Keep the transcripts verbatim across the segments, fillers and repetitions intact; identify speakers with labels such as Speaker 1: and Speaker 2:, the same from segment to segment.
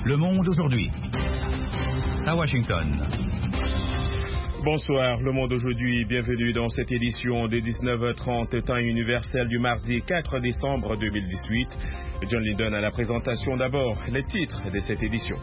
Speaker 1: Le Monde aujourd'hui. À Washington.
Speaker 2: Bonsoir, Le Monde aujourd'hui. Bienvenue dans cette édition de dix-neuf heures trente, temps universel du mardi quatre décembre deux mille dix-huit. John Linden à la présentation. D'abord, les titres de cette édition.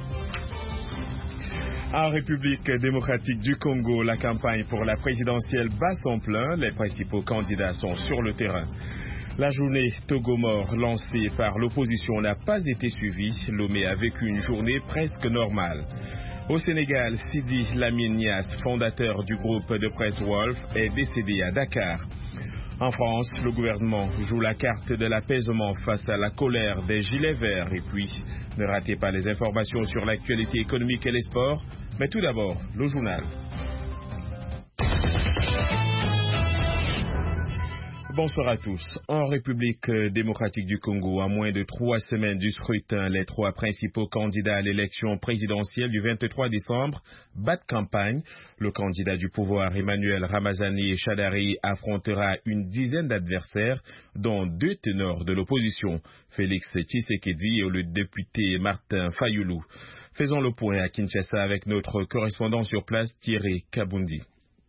Speaker 2: En République démocratique du Congo, la campagne pour la présidentielle bat son plein. Les principaux candidats sont sur le terrain. La journée Togo-Mort lancée par l'opposition n'a pas été suivie. Lomé a vécu une journée presque normale. Au Sénégal, Sidi Lamine Niasse, fondateur du groupe de presse Wolf, est décédé à Dakar. En France, le gouvernement joue la carte de l'apaisement face à la colère des gilets verts. Et puis, ne ratez pas les informations sur l'actualité économique et les sports. Mais tout d'abord, le journal. Bonsoir à tous. En République démocratique du Congo, à moins de trois semaines du scrutin, les trois principaux candidats à l'élection présidentielle du vingt-trois décembre battent campagne. Le candidat du pouvoir, Emmanuel Ramazani Shadari, affrontera une dizaine d'adversaires, dont deux ténors de l'opposition, Félix Tshisekedi et le député Martin Fayoulou. Faisons le point à Kinshasa avec notre correspondant sur place, Thierry Kabundi.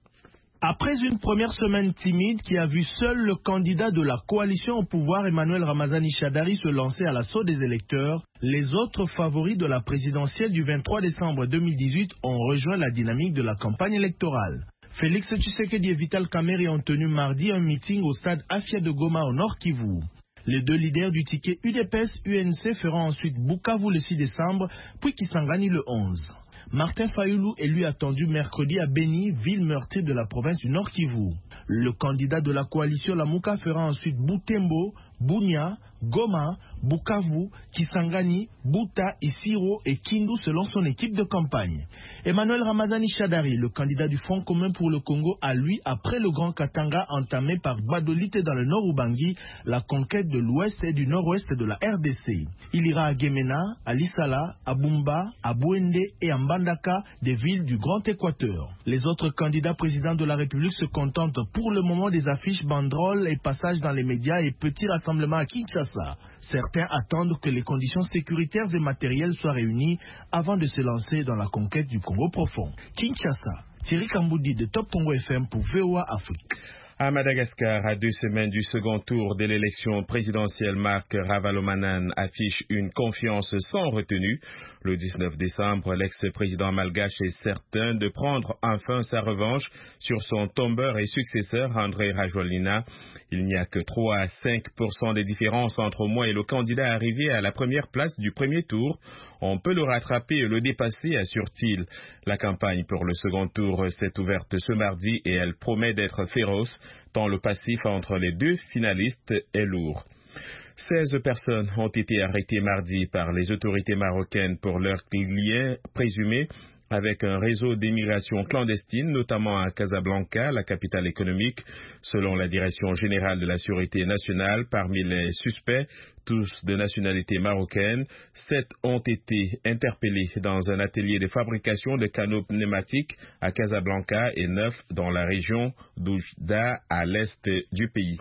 Speaker 3: Après une première semaine timide qui a vu seul le candidat de la coalition au pouvoir, Emmanuel Ramazani Shadari, se lancer à l'assaut des électeurs, les autres favoris de la présidentielle du vingt-trois décembre deux mille dix-huit ont rejoint la dynamique de la campagne électorale. Félix Tshisekedi et Vital Kamerhe ont tenu mardi un meeting au stade Afia de Goma au Nord Kivu. Les deux leaders du ticket U D P S-U N C feront ensuite Bukavu le six décembre, puis Kisangani le onze. Martin Fayoulou est lui attendu mercredi à Beni, ville meurtrie de la province du Nord Kivu. Le candidat de la coalition Lamuka fera ensuite Butembo, Bunia, Goma, Bukavu, Kisangani, Buta, Isiro et Kindu selon son équipe de campagne. Emmanuel Ramazani Shadari, le candidat du Front commun pour le Congo, a lui, après le Grand Katanga entamé par Gbadolite dans le Nord Ubangi, la conquête de l'ouest et du nord-ouest de la R D C. Il ira à Gemena, à Lissala, à Bumba, à Bouende et à Mbandaka, des villes du Grand Équateur. Les autres candidats présidents de la République se contentent pour le moment des affiches, banderoles et passages dans les médias et petits rassemblements à Kinshasa. Certains attendent que les conditions sécuritaires et matérielles soient réunies avant de se lancer dans la conquête du Congo profond. Kinshasa, Thierry Kamboudi de Top Congo F M pour V O A Afrique.
Speaker 2: À Madagascar, à deux semaines du second tour de l'élection présidentielle, Marc Ravalomanane affiche une confiance sans retenue. Le dix-neuf décembre, l'ex-président malgache est certain de prendre enfin sa revanche sur son tombeur et successeur André Rajoelina. Il n'y a que trois à cinq pour cent de différence entre moi et le candidat arrivé à la première place du premier tour. On peut le rattraper et le dépasser, assure-t-il. La campagne pour le second tour s'est ouverte ce mardi et elle promet d'être féroce, tant le passif entre les deux finalistes est lourd. seize personnes ont été arrêtées mardi par les autorités marocaines pour leurs liens présumés avec un réseau d'immigration clandestine, notamment à Casablanca, la capitale économique. Selon la Direction générale de la Sûreté nationale, parmi les suspects, tous de nationalité marocaine, sept ont été interpellés dans un atelier de fabrication de canaux pneumatiques à Casablanca et neuf dans la région d'Oujda, à l'est du pays.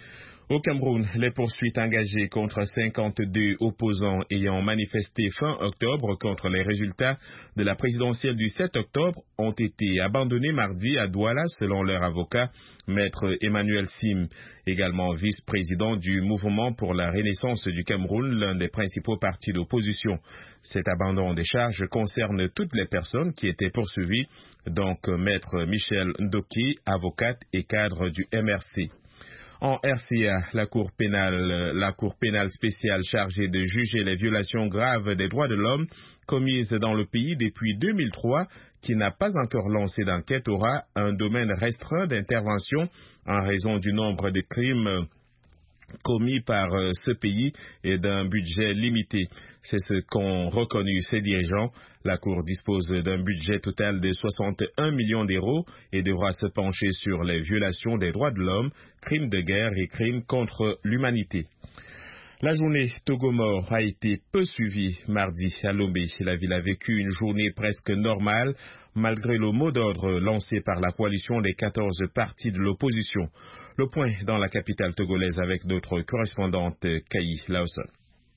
Speaker 2: Au Cameroun, les poursuites engagées contre cinquante-deux opposants ayant manifesté fin octobre contre les résultats de la présidentielle du sept octobre ont été abandonnées mardi à Douala selon leur avocat, maître Emmanuel Sim, également vice-président du Mouvement pour la Renaissance du Cameroun, l'un des principaux partis d'opposition. Cet abandon des charges concerne toutes les personnes qui étaient poursuivies, donc maître Michel Ndoki, avocate et cadre du M R C. En R C A, la Cour pénale, la Cour pénale spéciale chargée de juger les violations graves des droits de l'homme commises dans le pays depuis deux mille trois, qui n'a pas encore lancé d'enquête, aura un domaine restreint d'intervention en raison du nombre de crimes commis par euh, ce pays et d'un budget limité. C'est ce qu'ont reconnu ses dirigeants. La Cour dispose d'un budget total de soixante et un millions d'euros et devra se pencher sur les violations des droits de l'homme, crimes de guerre et crimes contre l'humanité. La journée Togo-Mort a été peu suivie mardi à Lomé. La ville a vécu une journée presque normale, malgré le mot d'ordre lancé par la coalition des quatorze partis de l'opposition. Le point dans la capitale togolaise avec notre correspondante Kaï Lawson.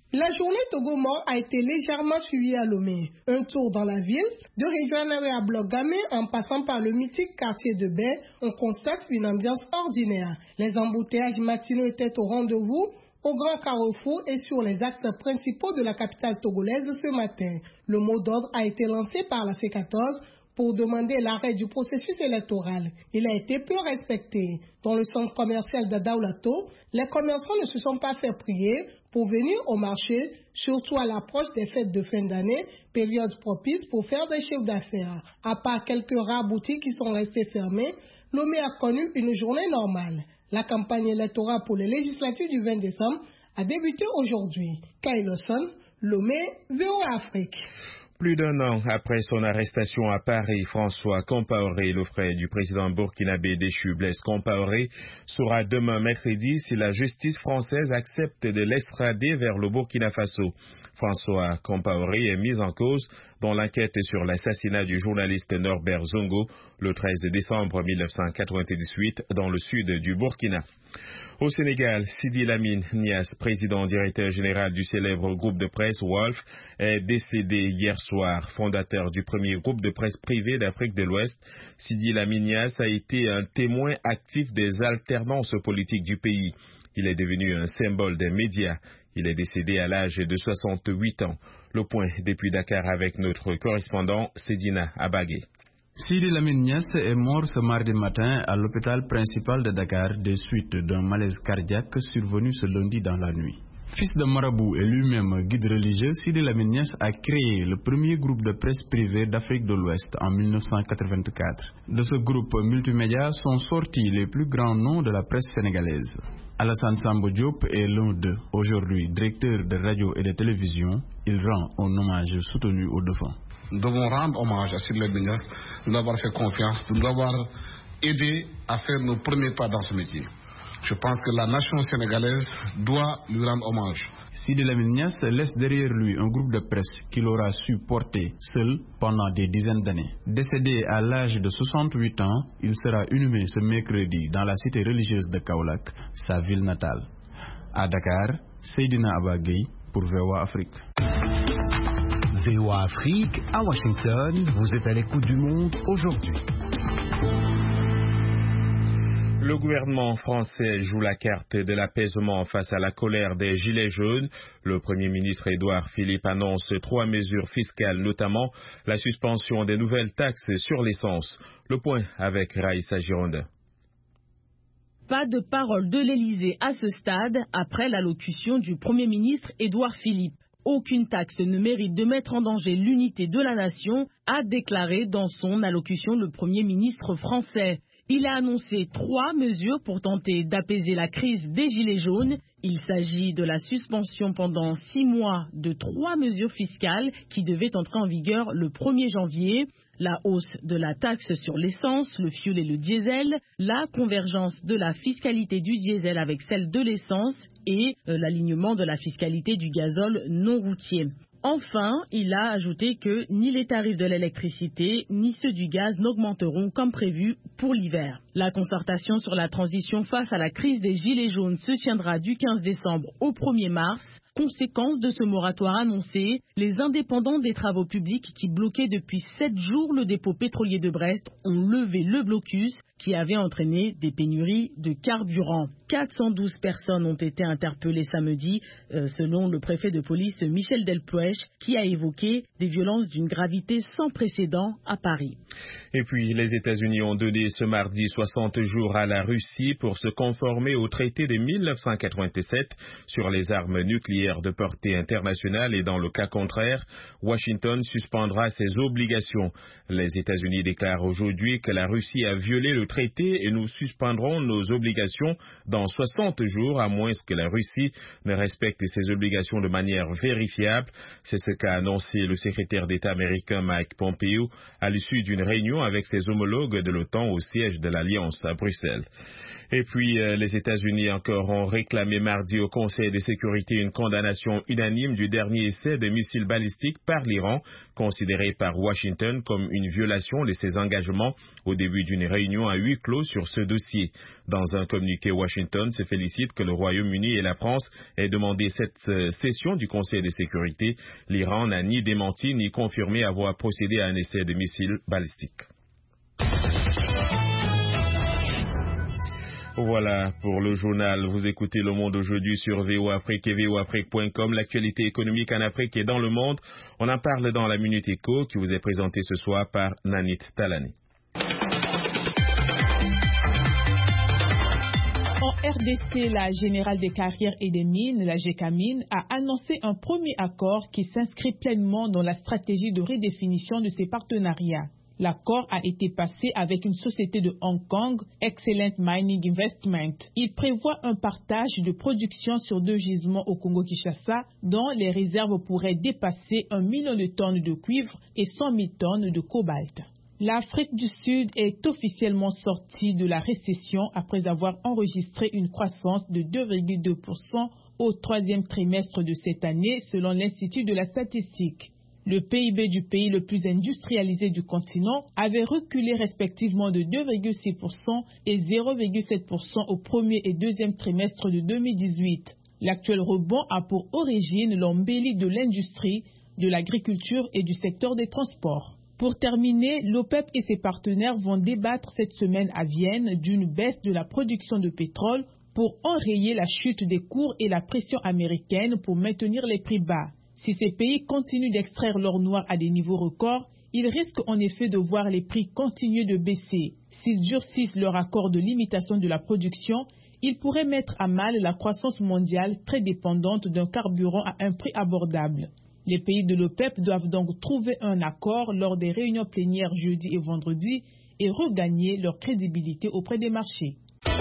Speaker 4: La journée Togo mort a été légèrement suivie à Lomé. Un tour dans la ville, de Réjanévé à Blogamé en passant par le mythique quartier de Baie, on constate une ambiance ordinaire. Les embouteillages matinaux étaient au rendez-vous, au grand carrefour et sur les axes principaux de la capitale togolaise ce matin. Le mot d'ordre a été lancé par la C quatorze pour demander l'arrêt du processus électoral. Il a été peu respecté. Dans le centre commercial d'Adaoulato, les commerçants ne se sont pas fait prier pour venir au marché, surtout à l'approche des fêtes de fin d'année, période propice pour faire des chiffres d'affaires. À part quelques rares boutiques qui sont restées fermées, Lomé a connu une journée normale. La campagne électorale pour les législatives du vingt décembre a débuté aujourd'hui. Kyle Lawson, Lomé, V O A Afrique.
Speaker 2: Plus d'un an après son arrestation à Paris, François Compaoré, le frère du président burkinabé déchu Blaise Compaoré, saura demain mercredi si la justice française accepte de l'extrader vers le Burkina Faso. François Compaoré est mis en cause dans l'enquête sur l'assassinat du journaliste Norbert Zongo le treize décembre mille neuf cent quatre-vingt-dix-huit dans le sud du Burkina. Au Sénégal, Sidi Lamine Niasse, président directeur général du célèbre groupe de presse Wolf, est décédé hier soir. Fondateur du premier groupe de presse privé d'Afrique de l'Ouest, Sidi Lamine Niasse a été un témoin actif des alternances politiques du pays. Il est devenu un symbole des médias. Il est décédé à l'âge de soixante-huit ans. Le point depuis Dakar avec notre correspondant Sedina Abagé.
Speaker 5: Sidi Lamine Niasse est mort ce mardi matin à l'hôpital principal de Dakar des suites d'un malaise cardiaque survenu ce lundi dans la nuit. Fils de marabout et lui-même guide religieux, Sidi Lamine Niasse a créé le premier groupe de presse privée d'Afrique de l'Ouest en mille neuf cent quatre-vingt-quatre. De ce groupe multimédia sont sortis les plus grands noms de la presse sénégalaise. Alassane Sambo Diop est l'un d'eux. Aujourd'hui directeur de radio et de télévision, il rend un hommage soutenu aux défunts.
Speaker 6: Nous devons rendre hommage à Sidi Lamine Niasse, de nous avoir fait confiance, de nous avoir aidé à faire nos premiers pas dans ce métier. Je pense que la nation sénégalaise doit lui rendre hommage.
Speaker 5: Sidi Lamine Niasse laisse derrière lui un groupe de presse qu'il aura su porter seul pendant des dizaines d'années. Décédé à l'âge de soixante-huit ans, il sera inhumé ce mercredi dans la cité religieuse de Kaolack, sa ville natale. À Dakar, Seydina Abagé pour V O A Afrique.
Speaker 7: V O A Afrique, à Washington, vous êtes à l'écoute du monde aujourd'hui.
Speaker 2: Le gouvernement français joue la carte de l'apaisement face à la colère des Gilets jaunes. Le Premier ministre Édouard Philippe annonce trois mesures fiscales, notamment la suspension des nouvelles taxes sur l'essence. Le point avec Raïssa Gironde.
Speaker 8: Pas de parole de l'Élysée à ce stade après l'allocution du Premier ministre Édouard Philippe. Aucune taxe ne mérite de mettre en danger l'unité de la nation, a déclaré dans son allocution le Premier ministre français. Il a annoncé trois mesures pour tenter d'apaiser la crise des Gilets jaunes. Il s'agit de la suspension pendant six mois de trois mesures fiscales qui devaient entrer en vigueur le premier janvier. La hausse de la taxe sur l'essence, le fioul et le diesel, la convergence de la fiscalité du diesel avec celle de l'essence et euh, l'alignement de la fiscalité du gazole non routier. Enfin, il a ajouté que ni les tarifs de l'électricité ni ceux du gaz n'augmenteront comme prévu pour l'hiver. La concertation sur la transition face à la crise des Gilets jaunes se tiendra du quinze décembre au premier mars. Conséquence de ce moratoire annoncé, les indépendants des travaux publics qui bloquaient depuis sept jours le dépôt pétrolier de Brest ont levé le blocus qui avait entraîné des pénuries de carburant. quatre cent douze personnes ont été interpellées samedi, euh, selon le préfet de police Michel Delpech, qui a évoqué des violences d'une gravité sans précédent à Paris.
Speaker 2: Et puis, les États-Unis ont donné ce mardi soixante jours à la Russie pour se conformer au traité de mille neuf cent quatre-vingt-sept sur les armes nucléaires de portée internationale et dans le cas contraire, Washington suspendra ses obligations. Les États-Unis déclarent aujourd'hui que la Russie a violé le traité et nous suspendrons nos obligations dans soixante jours à moins que la Russie ne respecte ses obligations de manière vérifiable. C'est ce qu'a annoncé le secrétaire d'État américain Mike Pompeo à l'issue d'une réunion avec ses homologues de l'OTAN au siège de l'Alliance à Bruxelles. Et puis, euh, les États-Unis encore ont réclamé mardi au Conseil de sécurité une condamnation condamnation unanime du dernier essai de missiles balistiques par l'Iran, considéré par Washington comme une violation de ses engagements au début d'une réunion à huis clos sur ce dossier. Dans un communiqué, Washington se félicite que le Royaume-Uni et la France aient demandé cette session du Conseil de sécurité. L'Iran n'a ni démenti ni confirmé avoir procédé à un essai de missiles balistiques. Voilà pour le journal. Vous écoutez Le Monde aujourd'hui sur V O Afrique et V O Afrique point com. L'actualité économique en Afrique et dans le monde. On en parle dans la Minute Éco qui vous est présentée ce soir par Nanit Talani.
Speaker 9: En R D C, la Générale des carrières et des mines, la GECAMINE, a annoncé un premier accord qui s'inscrit pleinement dans la stratégie de redéfinition de ses partenariats. L'accord a été passé avec une société de Hong Kong, Excellent Mining Investment. Il prévoit un partage de production sur deux gisements au Congo-Kinshasa, dont les réserves pourraient dépasser un million de tonnes de cuivre et cent mille tonnes de cobalt. L'Afrique du Sud est officiellement sortie de la récession après avoir enregistré une croissance de deux virgule deux pour cent au troisième trimestre de cette année, selon l'Institut de la statistique. Le P I B du pays le plus industrialisé du continent avait reculé respectivement de deux virgule six pour cent et zéro virgule sept pour cent au premier et deuxième trimestre de deux mille dix-huit. L'actuel rebond a pour origine l'embellie de l'industrie, de l'agriculture et du secteur des transports. Pour terminer, l'OPEP et ses partenaires vont débattre cette semaine à Vienne d'une baisse de la production de pétrole pour enrayer la chute des cours et la pression américaine pour maintenir les prix bas. Si ces pays continuent d'extraire l'or noir à des niveaux records, ils risquent en effet de voir les prix continuer de baisser. S'ils durcissent leur accord de limitation de la production, ils pourraient mettre à mal la croissance mondiale très dépendante d'un carburant à un prix abordable. Les pays de l'OPEP doivent donc trouver un accord lors des réunions plénières jeudi et vendredi et regagner leur crédibilité auprès des marchés.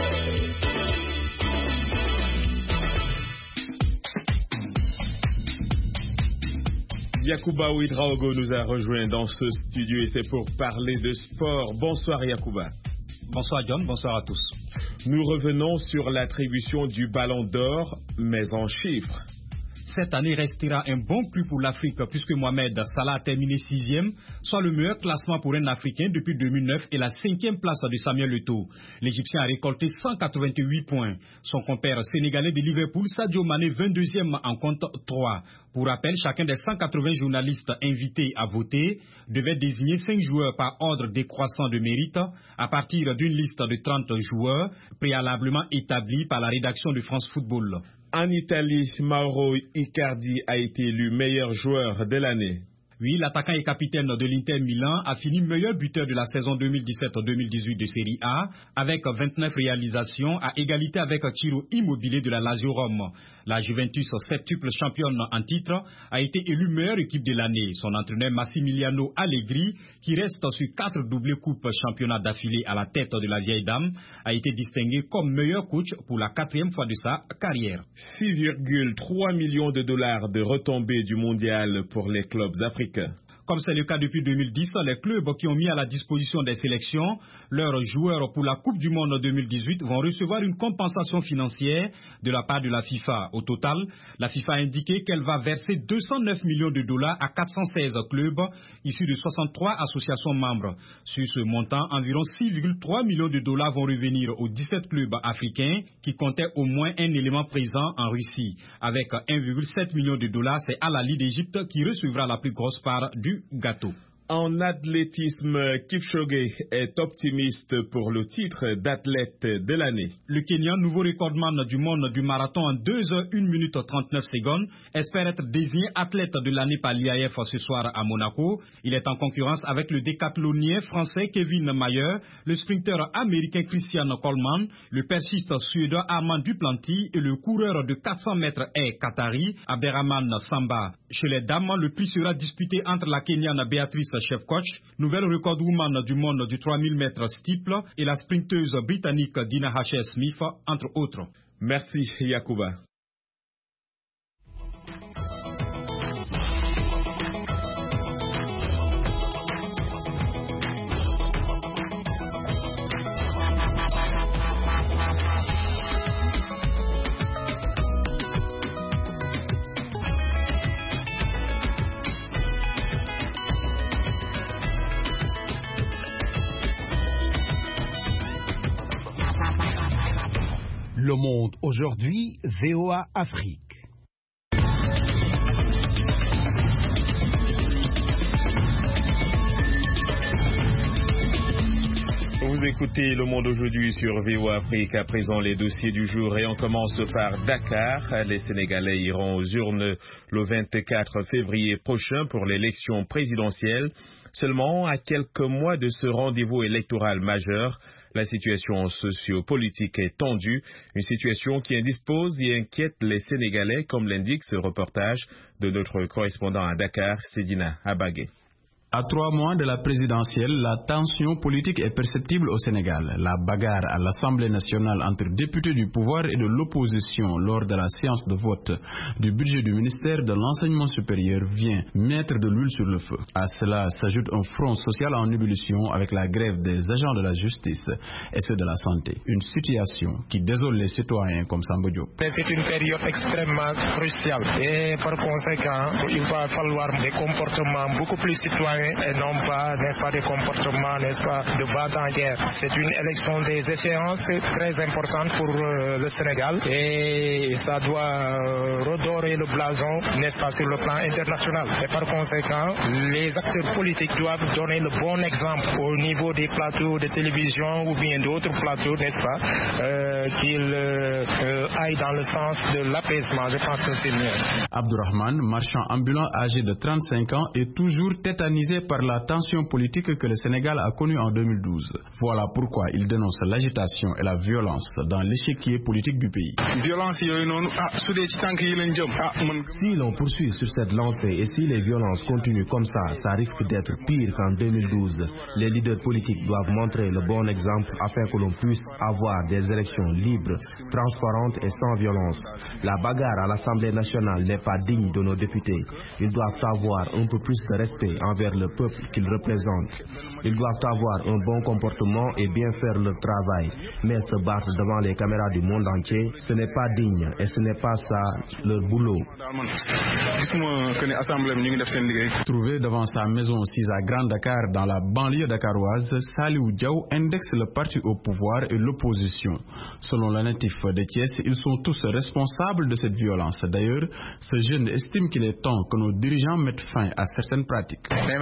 Speaker 2: Yacouba Ouedraogo nous a rejoint dans ce studio et c'est pour parler de sport. Bonsoir Yacouba.
Speaker 10: Bonsoir John, bonsoir à tous.
Speaker 2: Nous revenons sur l'attribution du Ballon d'Or, mais en chiffres.
Speaker 10: Cette année restera un bon cru pour l'Afrique puisque Mohamed Salah a terminé sixième, soit le meilleur classement pour un Africain depuis deux mille neuf et la cinquième place de Samuel Eto'o. L'Égyptien a récolté cent quatre-vingt-huit points. Son compère sénégalais de Liverpool, Sadio Mané, vingt-deuxième, en compte trois. Pour rappel, chacun des cent quatre-vingts journalistes invités à voter devait désigner cinq joueurs par ordre décroissant de mérite à partir d'une liste de trente joueurs préalablement établie par la rédaction de France Football.
Speaker 2: En Italie, Mauro Icardi a été élu meilleur joueur de l'année.
Speaker 10: Oui, l'attaquant et capitaine de l'Inter Milan a fini meilleur buteur de la saison deux mille dix-sept deux mille dix-huit de Serie A avec vingt-neuf réalisations à égalité avec Ciro Immobile de la Lazio Rome. La Juventus, septuple championne en titre, a été élue meilleure équipe de l'année. Son entraîneur Massimiliano Allegri, qui reste sur quatre doublés coupes championnat d'affilée à la tête de la vieille dame, a été distingué comme meilleur coach pour la quatrième fois de sa carrière.
Speaker 2: six virgule trois millions de dollars de retombées du mondial pour les clubs africains.
Speaker 10: Comme c'est le cas depuis deux mille dix, les clubs qui ont mis à la disposition des sélections leurs joueurs pour la Coupe du Monde deux mille dix-huit vont recevoir une compensation financière de la part de la FIFA. Au total, la FIFA a indiqué qu'elle va verser deux cent neuf millions de dollars à quatre cent seize clubs issus de soixante-trois associations membres. Sur ce montant, environ six virgule trois millions de dollars vont revenir aux dix-sept clubs africains qui comptaient au moins un élément présent en Russie. Avec un virgule sept million de dollars, c'est Al Ahly d'Égypte qui recevra la plus grosse part du gâteau.
Speaker 2: En athlétisme, Kipchoge est optimiste pour le titre d'athlète de l'année.
Speaker 10: Le Kenyan, nouveau recordman du monde du marathon en deux heures une minute trente-neuf secondes, espère être désigné athlète de l'année par l'I A F ce soir à Monaco. Il est en concurrence avec le décathlonien français Kevin Mayer, le sprinter américain Christian Coleman, le perchiste suédois Armand Duplantis et le coureur de quatre cents mètres haies qatari Abderrahman Samba. Chez les dames, le prix sera disputé entre la Kenyane Béatrice Chepkoch, nouvelle record woman du monde du trois mille mètres steeple, et la sprinteuse britannique Dina Asher-Smith, entre autres.
Speaker 2: Merci Yacouba.
Speaker 7: Le Monde aujourd'hui, V O A Afrique.
Speaker 2: Vous écoutez Le Monde aujourd'hui sur V O A Afrique. À présent, les dossiers du jour et on commence par Dakar. Les Sénégalais iront aux urnes le vingt-quatre février prochain pour l'élection présidentielle. Seulement, à quelques mois de ce rendez-vous électoral majeur, la situation socio-politique est tendue, une situation qui indispose et inquiète les Sénégalais, comme l'indique ce reportage de notre correspondant à Dakar, Sedina Abagé.
Speaker 5: À trois mois de la présidentielle, la tension politique est perceptible au Sénégal. La bagarre à l'Assemblée nationale entre députés du pouvoir et de l'opposition lors de la séance de vote du budget du ministère de l'Enseignement supérieur vient mettre de l'huile sur le feu. À cela s'ajoute un front social en ébullition avec la grève des agents de la justice et ceux de la santé. Une situation qui désole les citoyens comme Samba Diop.
Speaker 11: C'est une période extrêmement cruciale et par conséquent, il va falloir des comportements beaucoup plus citoyens et non pas, n'est-ce pas, des comportements, n'est-ce pas, de bas-en-guerre. C'est une élection des échéances très importante pour euh, le Sénégal et ça doit euh, redorer le blason, n'est-ce pas, sur le plan international. Et par conséquent, les acteurs politiques doivent donner le bon exemple au niveau des plateaux de télévision ou bien d'autres plateaux, n'est-ce pas, euh, qu'ils euh, aillent dans le sens de l'apaisement. Je pense que c'est mieux.
Speaker 5: Abdourahmane, marchand ambulant âgé de trente-cinq ans, est toujours tétanisé par la tension politique que le Sénégal a connue en deux mille douze. Voilà pourquoi il dénonce l'agitation et la violence dans l'échiquier politique du pays.
Speaker 12: Si l'on poursuit sur cette lancée et si les violences continuent comme ça, ça risque d'être pire qu'en deux mille douze. Les leaders politiques doivent montrer le bon exemple afin que l'on puisse avoir des élections libres, transparentes et sans violence. La bagarre à l'Assemblée nationale n'est pas digne de nos députés. Ils doivent avoir un peu plus de respect envers le peuple qu'ils représentent. Ils doivent avoir un bon comportement et bien faire leur travail. Mais se battre devant les caméras du monde entier, ce n'est pas digne et ce n'est pas ça leur boulot.
Speaker 5: Trouvé devant sa maison sise à Grand Dakar dans la banlieue dakaroise, Saliou Diaw indexe le parti au pouvoir et l'opposition. Selon le natif de Thiès, ils sont tous responsables de cette violence. D'ailleurs, ce jeune estime qu'il est temps que nos dirigeants mettent fin à certaines pratiques.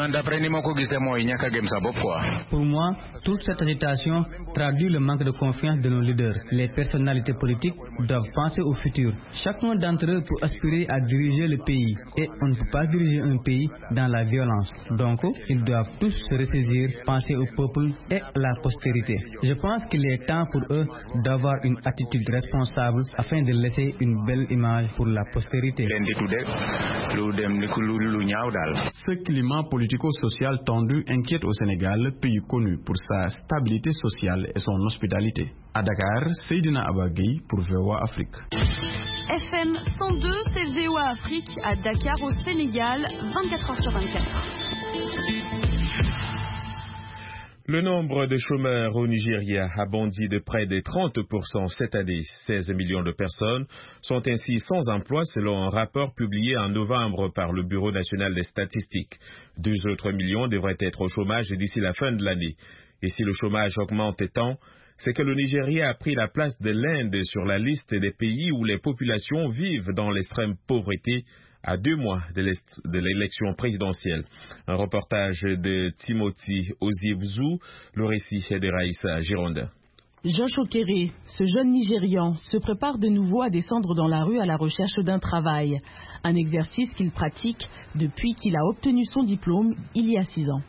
Speaker 13: Pour moi, toute cette agitation traduit le manque de confiance de nos leaders. Les personnalités politiques doivent penser au futur. Chacun d'entre eux peut aspirer à diriger le pays et on ne peut pas diriger un pays dans la violence. Donc, ils doivent tous se ressaisir, penser au peuple et à la postérité. Je pense qu'il est temps pour eux d'avoir une attitude responsable afin de laisser une belle image pour la postérité.
Speaker 5: Ce climat politico-social tendu inquiète au Sénégal, pays connu pour sa stabilité sociale et son hospitalité. À Dakar, Seydina Abagui pour V O A Afrique.
Speaker 14: F M cent deux, c'est V O A Afrique à Dakar au Sénégal, vingt-quatre heures sur vingt-quatre.
Speaker 2: Le nombre de chômeurs au Nigeria a bondi de près de trente pour cent cette année. seize millions de personnes sont ainsi sans emploi selon un rapport publié en novembre par le Bureau national des statistiques. Deux autres millions devraient être au chômage d'ici la fin de l'année. Et si le chômage augmente tant, c'est que le Nigeria a pris la place de l'Inde sur la liste des pays où les populations vivent dans l'extrême pauvreté à deux mois de l'élection présidentielle. Un reportage de Timothy Ozibzou, le récit est de Raïssa Gironda.
Speaker 8: Josh Okere, ce jeune Nigérian, se prépare de nouveau à descendre dans la rue à la recherche d'un travail. Un exercice qu'il pratique depuis qu'il a obtenu son diplôme il y a six ans.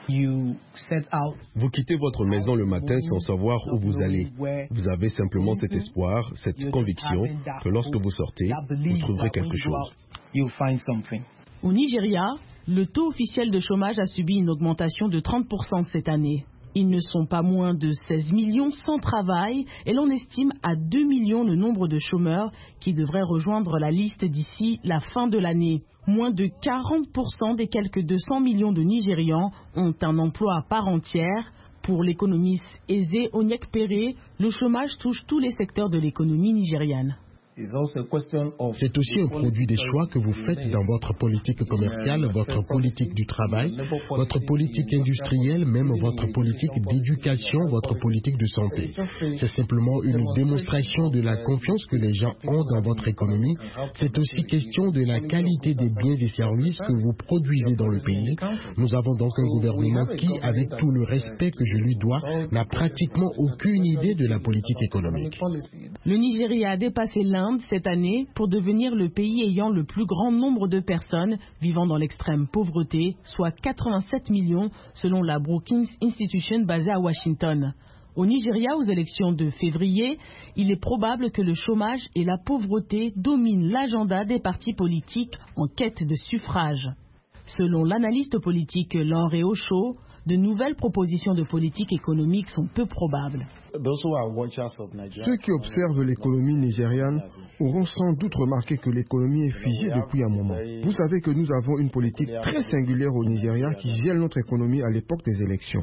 Speaker 15: Vous quittez votre maison le matin sans savoir où vous allez. Vous avez simplement cet espoir, cette conviction que lorsque vous sortez, vous trouverez quelque chose.
Speaker 8: Au Nigeria, le taux officiel de chômage a subi une augmentation de trente pour cent cette année. Ils ne sont pas moins de seize millions sans travail et l'on estime à deux millions le nombre de chômeurs qui devraient rejoindre la liste d'ici la fin de l'année. Moins de quarante pour cent des quelques deux cents millions de Nigérians ont un emploi à part entière. Pour l'économiste aisé Onyek Péré, le chômage touche tous les secteurs de l'économie nigériane.
Speaker 15: C'est aussi un produit des choix que vous faites dans votre politique commerciale, votre politique du travail, votre politique industrielle, même votre politique d'éducation, votre politique de santé. C'est simplement une démonstration de la confiance que les gens ont dans votre économie. C'est aussi question de la qualité des biens et services que vous produisez dans le pays. Nous avons donc un gouvernement qui, avec tout le respect que je lui dois, n'a pratiquement aucune idée de la politique économique.
Speaker 8: Le Nigeria a dépassé l'Inde cette année pour devenir le pays ayant le plus grand nombre de personnes vivant dans l'extrême pauvreté, soit quatre-vingt-sept millions selon la Brookings Institution basée à Washington. Au Nigeria, aux élections de février, il est probable que le chômage et la pauvreté dominent l'agenda des partis politiques en quête de suffrage. Selon l'analyste politique Lanre Osho, de nouvelles propositions de politique économique sont peu probables.
Speaker 16: Ceux qui observent l'économie nigériane auront sans doute remarqué que l'économie est figée depuis un moment. Vous savez que nous avons une politique très singulière au Nigeria qui gèle notre économie à l'époque des élections.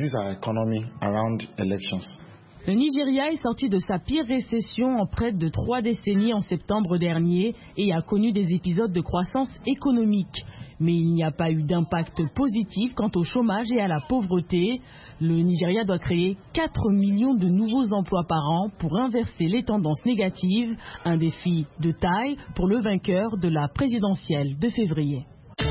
Speaker 8: Le Nigeria est sorti de sa pire récession en près de trois décennies en septembre dernier et a connu des épisodes de croissance économique. Mais il n'y a pas eu d'impact positif quant au chômage et à la pauvreté. Le Nigeria doit créer quatre millions de nouveaux emplois par an pour inverser les tendances négatives, un défi de taille pour le vainqueur de la présidentielle de février.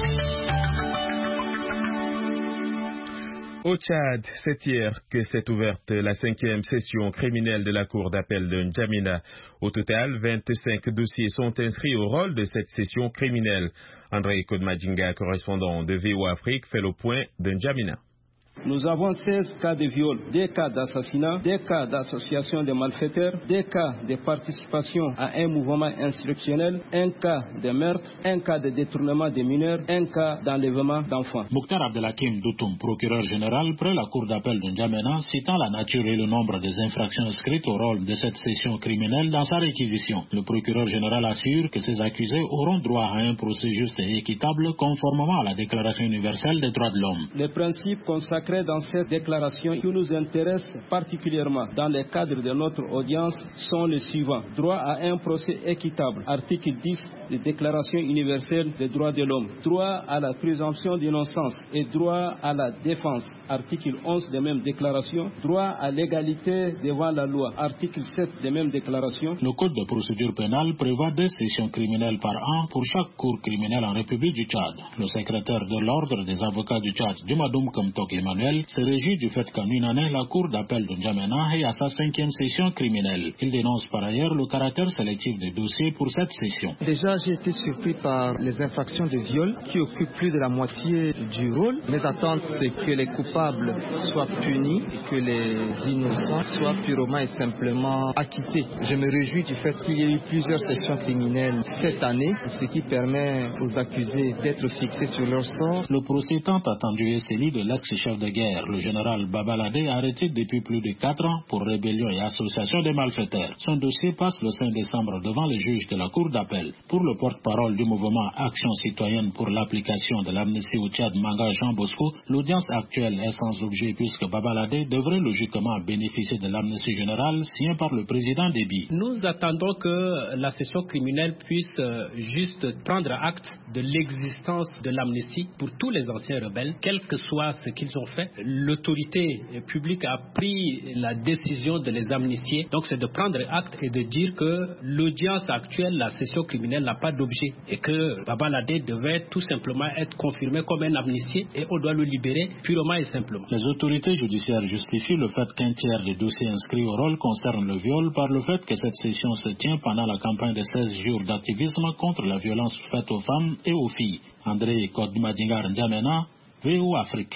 Speaker 2: Au Tchad, c'est hier que s'est ouverte la cinquième session criminelle de la Cour d'appel de N'Djamena. Au total, vingt-cinq dossiers sont inscrits au rôle de cette session criminelle. André Kodmadjinga, correspondant de V O Afrique, fait le point de N'Djamena.
Speaker 17: Nous avons seize cas de viol, des cas d'assassinat, des cas d'association de malfaiteurs, des cas de participation à un mouvement insurrectionnel, un cas de meurtre, un cas de détournement des mineurs, un cas d'enlèvement d'enfants.
Speaker 18: Mokhtar Abdelhakim Doutoum, procureur général près la cour d'appel de N'Djamena, citant la nature et le nombre des infractions inscrites au rôle de cette session criminelle dans sa réquisition. Le procureur général assure que ces accusés auront droit à un procès juste et équitable conformément à la Déclaration universelle des droits de l'homme.
Speaker 17: Les principes consacrés dans cette déclaration qui nous intéresse particulièrement dans le cadre de notre audience sont les suivants. Droit à un procès équitable, article dix de la Déclaration universelle des droits de l'homme. Droit à la présomption d'innocence et droit à la défense, article onze de la même déclaration. Droit à l'égalité devant la loi, article sept de la même déclaration.
Speaker 18: Le code de procédure pénale prévoit deux sessions criminelles par an pour chaque cour criminelle en République du Tchad. Le secrétaire de l'ordre des avocats du Tchad, Jumadoum Kamtok Emmanuel, se réjouit du fait qu'en une année, la Cour d'appel de N'Djamena est à sa cinquième session criminelle. Il dénonce par ailleurs le caractère sélectif des dossiers pour cette session.
Speaker 19: Déjà, j'ai été surpris par les infractions de viol qui occupent plus de la moitié du rôle. Mes attentes, c'est que les coupables soient punis et que les innocents soient purement et simplement acquittés. Je me réjouis du fait qu'il y ait eu plusieurs sessions criminelles cette année, ce qui permet aux accusés d'être fixés sur leur sort.
Speaker 18: Le procès tant attendu est celui de l'ex-chef de guerre, le général Babalade, arrêté depuis plus de quatre ans pour rébellion et association des malfaiteurs. Son dossier passe le cinq décembre devant les juges de la Cour d'appel. Pour le porte-parole du mouvement Action citoyenne pour l'application de l'amnistie au Tchad, Manga Jean Bosco, l'audience actuelle est sans objet puisque Babalade devrait logiquement bénéficier de l'amnistie générale signée par le président Déby.
Speaker 20: Nous attendons que la session criminelle puisse juste prendre acte de l'existence de l'amnistie pour tous les anciens rebelles, quel que soit ce qu'ils ont fait. L'autorité publique a pris la décision de les amnistier. Donc c'est de prendre acte et de dire que l'audience actuelle, la session criminelle, n'a pas d'objet et que Babalade devait tout simplement être confirmé comme un amnistié et on doit le libérer purement et simplement.
Speaker 18: Les autorités judiciaires justifient le fait qu'un tiers des dossiers inscrits au rôle concerne le viol par le fait que cette session se tient pendant la campagne de seize jours d'activisme contre la violence faite aux femmes et aux filles. André Kodmadjinga N'Djamena, V O Afrique.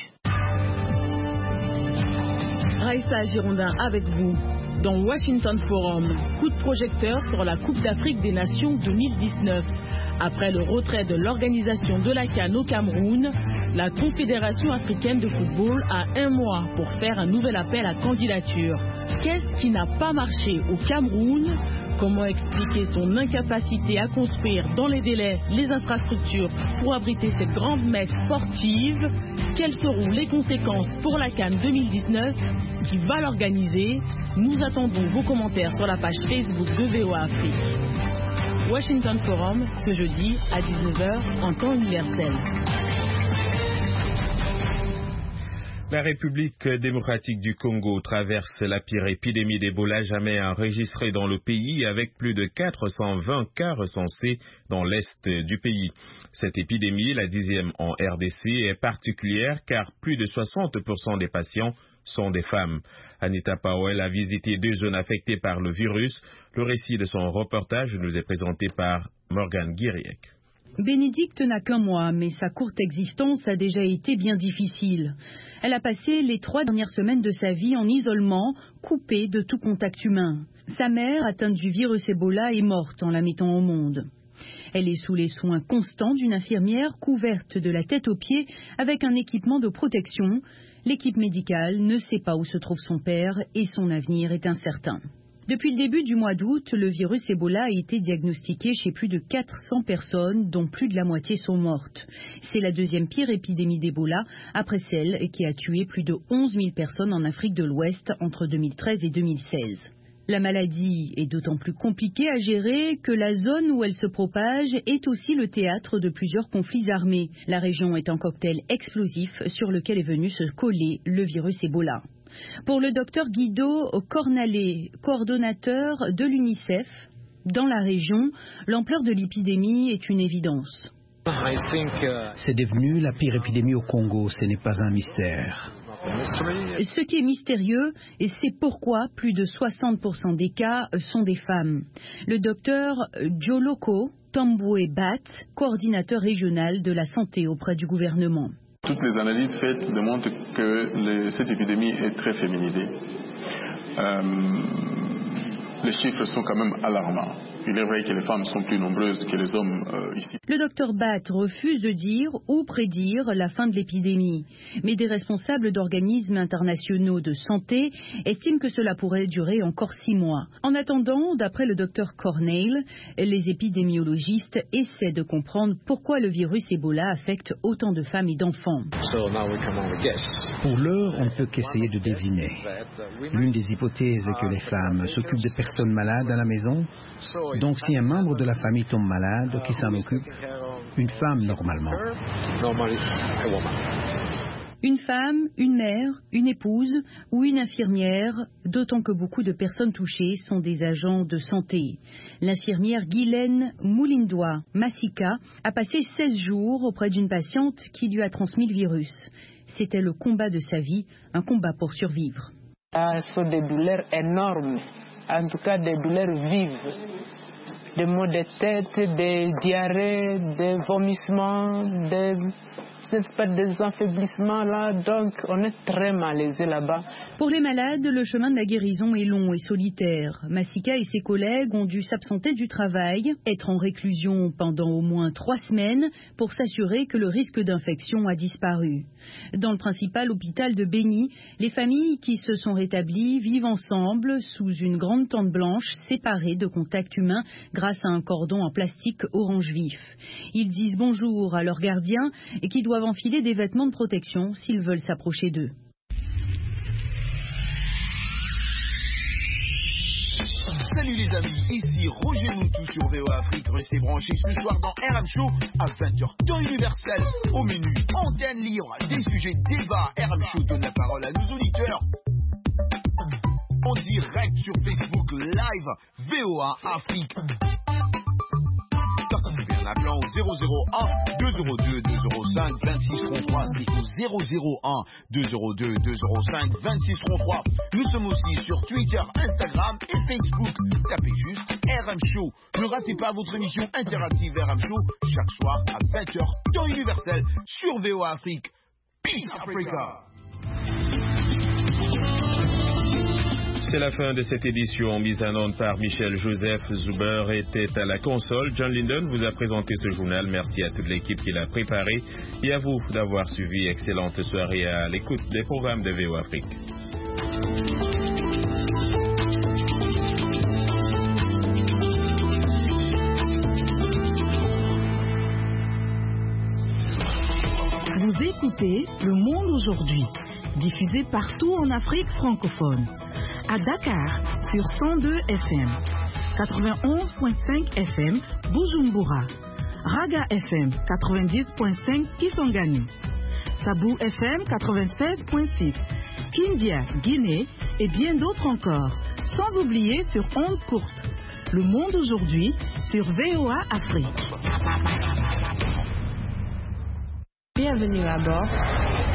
Speaker 8: Raïssa Girondin avec vous. Dans Washington Forum, coup de projecteur sur la Coupe d'Afrique des Nations deux mille dix-neuf. Après le retrait de l'organisation de la CAN au Cameroun, la Confédération africaine de football a un mois pour faire un nouvel appel à candidature. Qu'est-ce qui n'a pas marché au Cameroun ? Comment expliquer son incapacité à construire dans les délais les infrastructures pour abriter cette grande messe sportive? Quelles seront les conséquences pour la CAN deux mille dix-neuf qui va l'organiser? Nous attendons vos commentaires sur la page Facebook de V O Afrique. Washington Forum, ce jeudi à dix-neuf heures en temps universel.
Speaker 2: La République démocratique du Congo traverse la pire épidémie d'Ebola jamais enregistrée dans le pays, avec plus de quatre cent vingt cas recensés dans l'est du pays. Cette épidémie, la dixième en R D C, est particulière car plus de soixante pour cent des patients sont des femmes. Anita Powell a visité deux zones affectées par le virus. Le récit de son reportage nous est présenté par Morgane Guiriec.
Speaker 21: Bénédicte n'a qu'un mois, mais sa courte existence a déjà été bien difficile. Elle a passé les trois dernières semaines de sa vie en isolement, coupée de tout contact humain. Sa mère, atteinte du virus Ebola, est morte en la mettant au monde. Elle est sous les soins constants d'une infirmière couverte de la tête aux pieds avec un équipement de protection. L'équipe médicale ne sait pas où se trouve son père et son avenir est incertain. Depuis le début du mois d'août, le virus Ebola a été diagnostiqué chez plus de quatre cents personnes, dont plus de la moitié sont mortes. C'est la deuxième pire épidémie d'Ebola, après celle qui a tué plus de onze mille personnes en Afrique de l'Ouest entre deux mille treize et deux mille seize. La maladie est d'autant plus compliquée à gérer que la zone où elle se propage est aussi le théâtre de plusieurs conflits armés. La région est un cocktail explosif sur lequel est venu se coller le virus Ebola. Pour le docteur Guido Cornalet, coordonnateur de l'UNICEF, dans la région, l'ampleur de l'épidémie est une évidence.
Speaker 22: C'est devenu la pire épidémie au Congo, ce n'est pas un mystère.
Speaker 21: Ce qui est mystérieux, et c'est pourquoi plus de soixante pour cent des cas sont des femmes. Le docteur Djoloko Tamboué Bat, coordinateur régional de la santé auprès du gouvernement.
Speaker 23: Toutes les analyses faites démontrent que le, cette épidémie est très féminisée. Euh, les chiffres sont quand même alarmants. Il est vrai que les femmes sont plus nombreuses que les hommes euh, ici.
Speaker 21: Le docteur Bat refuse de dire ou prédire la fin de l'épidémie. Mais des responsables d'organismes internationaux de santé estiment que cela pourrait durer encore six mois. En attendant, d'après le docteur Corneille, les épidémiologistes essaient de comprendre pourquoi le virus Ebola affecte autant de femmes et d'enfants.
Speaker 22: Pour l'heure, on ne peut qu'essayer de deviner. L'une des hypothèses est que les femmes s'occupent des personnes malades à la maison. Donc si un membre de la famille tombe malade, qui s'en occupe? Une femme normalement.
Speaker 21: Une femme, une mère, une épouse ou une infirmière, d'autant que beaucoup de personnes touchées sont des agents de santé. L'infirmière Guylaine Moulindois Massika a passé seize jours auprès d'une patiente qui lui a transmis le virus. C'était le combat de sa vie, un combat pour survivre.
Speaker 24: Ah, ce sont des douleurs énormes, en tout cas des douleurs vives. Des maux de tête, des diarrhées, des vomissements, des, des affaiblissements là, donc on est très malaisé là-bas.
Speaker 21: Pour les malades, le chemin de la guérison est long et solitaire. Massika et ses collègues ont dû s'absenter du travail, être en réclusion pendant au moins trois semaines pour s'assurer que le risque d'infection a disparu. Dans le principal hôpital de Beni, les familles qui se sont rétablies vivent ensemble sous une grande tente blanche séparée de contact humain grâce à un cordon en plastique orange vif. Ils disent bonjour à leurs gardiens et qui doivent enfiler des vêtements de protection s'ils veulent s'approcher d'eux.
Speaker 25: Salut les amis, ici Roger Moutou sur V O A Afrique. Restez branchés ce soir dans R M Show à vingt heures temps universel. Au menu, antenne libre, des sujets débats. R M Show donne la parole à nos auditeurs. En direct sur Facebook Live, V O A Afrique. Participez en appelant au zéro zéro un deux zéro deux deux zéro cinq vingt-six trente-trois. C'est au zéro zéro un deux zéro deux deux zéro cinq vingt-six trente-trois. Nous sommes aussi sur Twitter, Instagram et Facebook. Tapez juste R M Show. Ne ratez pas votre émission interactive R M Show chaque soir à vingt heures temps universel sur V O A Afrique. Peace Africa.
Speaker 2: C'est la fin de cette édition mise en onde par Michel Joseph. Zuber était à la console. John Linden vous a présenté ce journal. Merci à toute l'équipe qui l'a préparé et à vous d'avoir suivi. Excellente soirée à l'écoute des programmes de V O A Afrique.
Speaker 26: Vous écoutez Le Monde aujourd'hui, diffusé partout en Afrique francophone. À Dakar sur cent deux F M, quatre-vingt-onze point cinq F M Bujumbura, Raga F M quatre-vingt-dix point cinq Kisangani, Sabou F M quatre-vingt-seize point six, Kindia, Guinée et bien d'autres encore, sans oublier sur ondes courtes. Le monde aujourd'hui sur V O A Afrique.
Speaker 1: Bienvenue à bord.